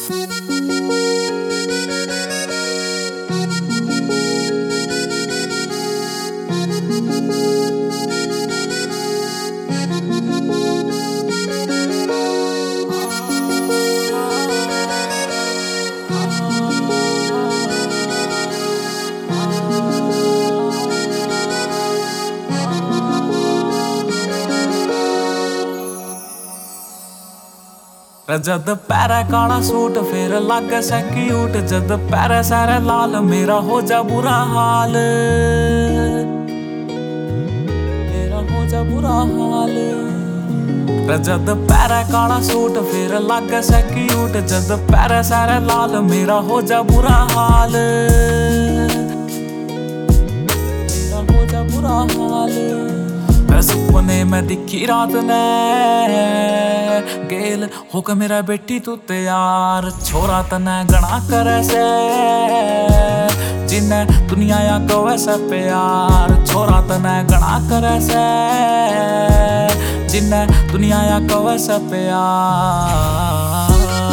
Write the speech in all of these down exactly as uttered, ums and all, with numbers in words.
जद पैरे काला सूट फिर लागे से क्यूट, जद पैरे सारे लाल मेरा हो जा बुरा हाल, मेरा हो जा बुरा हाल। जद पैरे काला सूट फिर लागे से क्यूट, जद पैरे सारे लाल मेरा हो जा बुरा हाल, मेरा हो जा बुरा हाल। सपने में दिखी रात ने गेल होके मेरा बेटी तू तैयार, छोरा तने गणा करे से जिन्ने दुनिया या को वैसे प्यार, छोरा तने गणा करे से जिन्ने दुनिया या को वैसे प्यार।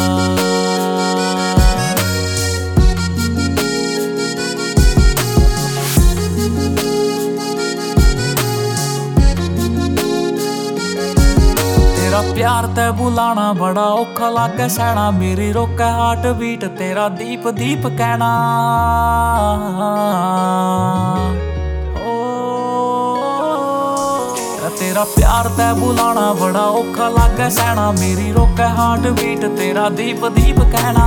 प्यार ते बुलाना बड़ा औखा लागे सहना, मेरी रोके हार्ट बीट तेरा दीप दीप कहना। ओ तेरा प्यार ते बुलाना बड़ा औखा लागे सहना, मेरी रोके हार्ट बीट तेरा दीप दीप कहना।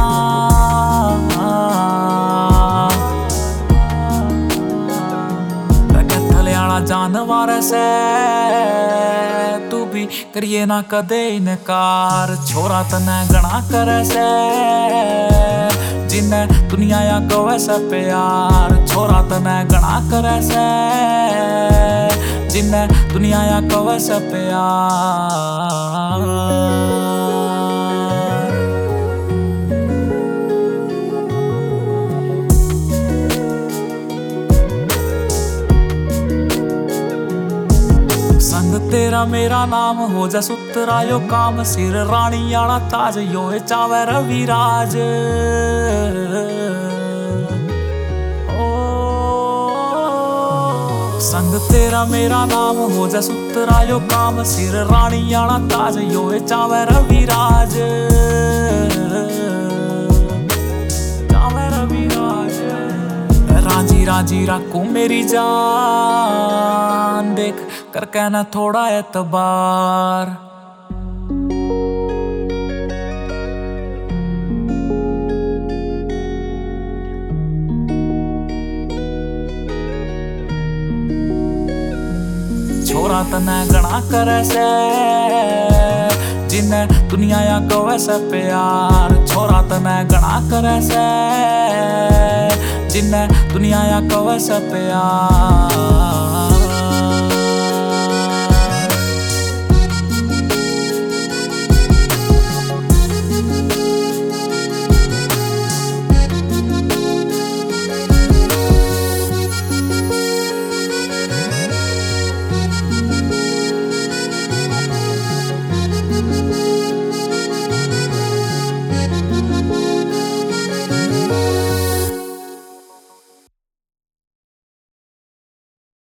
थलियाना जानवर से तू भी करिए ना कदे इनकार, छोरा तने गणा करे से जिन्ने दुनिया या को वैसे प्यार, छोरा तने गणा करे से जिन्ने दुनिया या को वैसे प्यार। तेरा मेरा नाम हो जा सुतरा यो काम, सिर रानी आला ताज यो चावे रविराज। ओ संग तेरा मेरा नाम हो जा सुतरा यो काम, सिर रानी आला ताज यो चावे रविराज, चावे रविराज। राजी राजी रखू मेरी जान, देख करके ना थोड़ा एतबार। छोरा तने गणा करे से जिन्ने दुनिया या को वैसे प्यार, छोरा तने गणा करे से जिन्ने दुनिया या को वैसे प्यार।